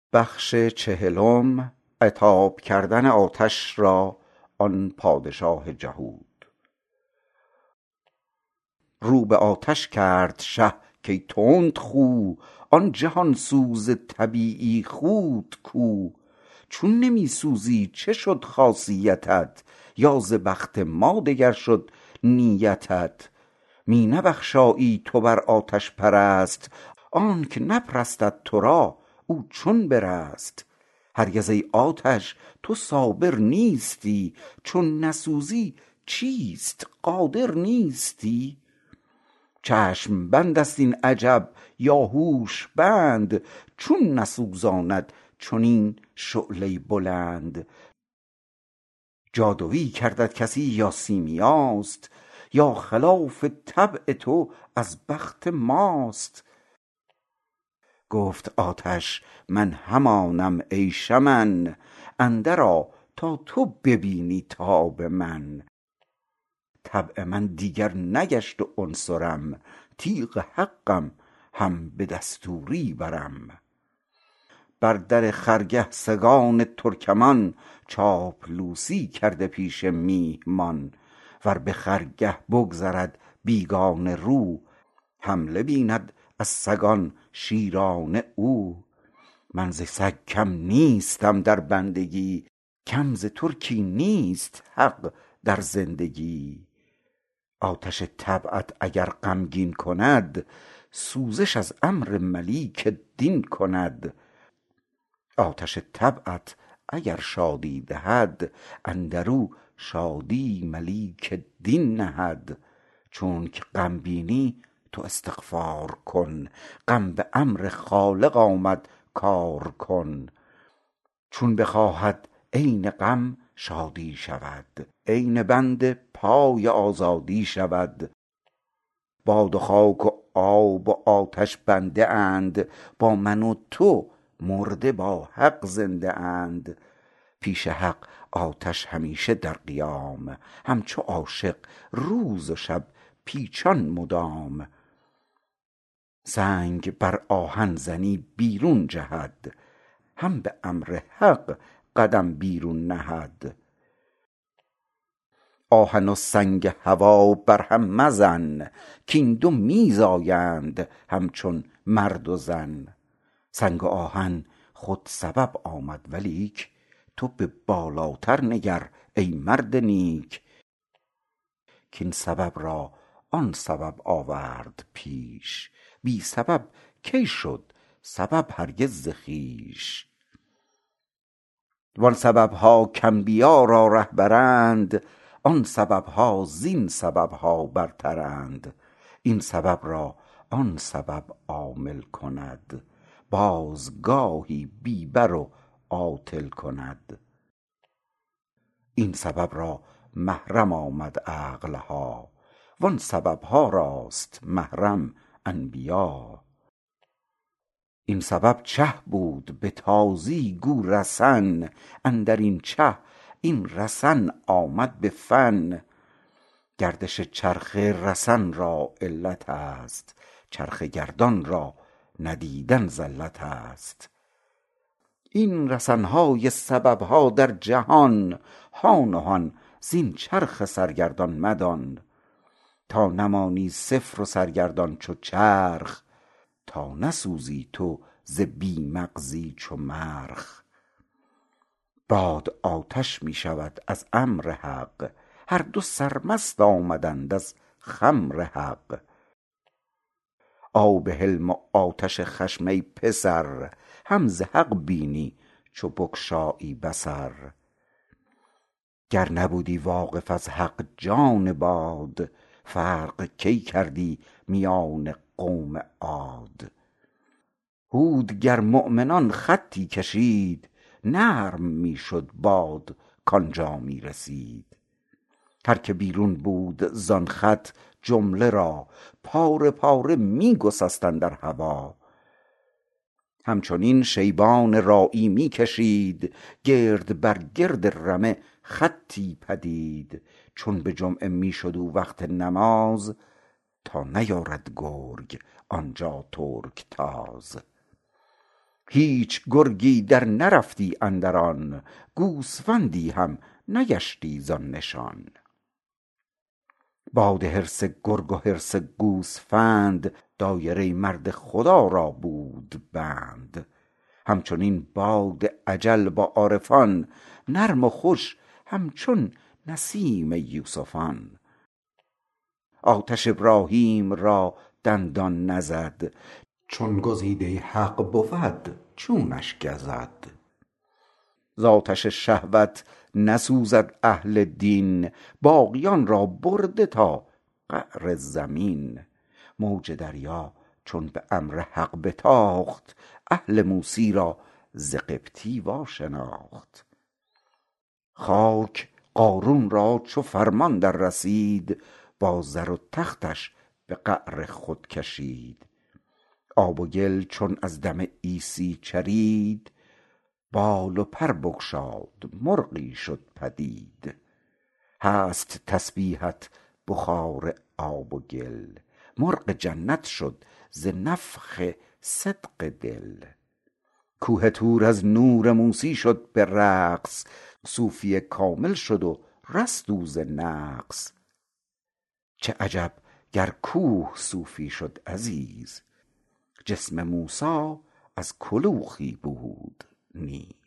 بخش چهلم. عتاب کردن آتش را آن پادشاه جهود. رو به آتش کرد شه کی تند خو، آن جهان سوز طبیعی خود کو. چون نمی سوزی چه شد خاصیتت، یا ز بخت ما دگر شد نیتت. می نبخشایی تو بر آتش پرست، آنک نپرستد تو را او چون برست. هرگز ای آتش تو صابر نیستی، چون نسوزی چیست قادر نیستی. چشم بند است این عجب یا هوش بند، چون نسوزاند چنین شعله بلند. جادویی کردت کسی یا سیمیاست، یا خلاف طبع تو از بخت ماست. گفت آتش من همانم ای شمن، اندر آ تا تو ببینی تاب من. طبع من دیگر نگشت و عنصرم، تیغ حقم هم به دستوری برم. بر در خرگه سگان ترکمان، چاپلوسی کرده پیش میهمان. ور به خرگه بگذرد بیگانه رو، حمله بیند از سگان شیران او. من ز سگ کم نیستم در بندگی، کم ز ترکی نیست حق در زندگی. آتش طبعت اگر غمگین کند، سوزش از امر ملیک دین کند. آتش طبعت اگر شادی دهد، اندرو شادی ملیک دین نهد. چونک غم بینی تو استغفار کن، غم به امر خالق آمد کار کن. چون بخواهد عین غم شادی شود، عین بند پای آزادی شود. باد و خاک و آب و آتش بنده اند، با من و تو مرده با حق زنده اند. پیش حق آتش همیشه در قیام، همچو عاشق روز و شب پیچان مدام. سنگ بر آهن زنی بیرون جهد، هم به امر حق قدم بیرون نهد. آهن و سنگ هوا بر هم مزن، کین دو می زایند همچون مرد و زن. سنگ و آهن خود سبب آمد ولیک، تو به بالاتر نگر ای مرد نیک. کین سبب را آن سبب آورد پیش، بی سبب کی شد سبب هرگز ز خویش. وان سبب ها کانبیا را ره برند، آن سبب ها زین سبب ها برترند. این سبب را آن سبب عامل کند، باز گاهی بی بر و عاطل کند. این سبب را محرم آمد عقل ها، وان سبب ها راست محرم انبیا. این سبب چه بود به تازی گو رسن، اندر این چه این رسن آمد به فن. گردش چرخ رسن را علت است، چرخ گردان را ندیدن زلت است. این رسن های سبب ها در جهان، هان و هان زین چرخ سرگردان مدان. تا نمانی صفر و سرگردان چو چرخ، تا نسوزی تو ز بی مغزی چو مرخ. باد آتش می شود از امر حق، هر دو سرمست آمدند از خمر حق. آب حلم و آتش خشم ای پسر، هم ز حق بینی چو بگشایی بصر. گر نبودی واقف از حق جان باد، فرق کی کردی میان قوم عاد. هود گر مؤمنان خطی کشید، نرم می شد باد کانجا می رسید. هر که بیرون بود زان خط جمله را، پاره پاره می گسست اندر هوا. همچنین شیبان راعی می کشید، گرد بر گرد رمه خطی پدید. چون به جمعه می شد او وقت نماز، تا نیارد گرگ آنجا ترک تاز. هیچ گرگی در نرفتی اندران، گوسفندی هم نگشتی زان نشان. باد حرص گرگ و حرص گوسفند، دایره مرد خدا را بود بند. همچنین باد اجل با عارفان، نرم و خوش همچون نسیم یوسفان. آتش ابراهیم را دندان نزد، چون گزیده حق بود چونش گزد. ز آتش شهوت نسوزد اهل دین، باقیان را برده تا قعر زمین. موج دریا چون به امر حق بتاخت، اهل موسی را ز قبطی وا شناخت. خاک قارون را چو فرمان در رسید، با زر و تختش به قعر خود کشید. آب و گل چون از دم عیسی چرید، بال و پر بگشاد مرغی شد پدید. هست تسبیحت بخار آب و گل، مرغ جنت شد ز نفخ صدق دل. کوه طور از نور موسی شد به رقص، صوفی کامل شد و رست او ز نقص. چه عجب گر کوه صوفی شد عزیز، جسم موسی از کلوخی بود نیز.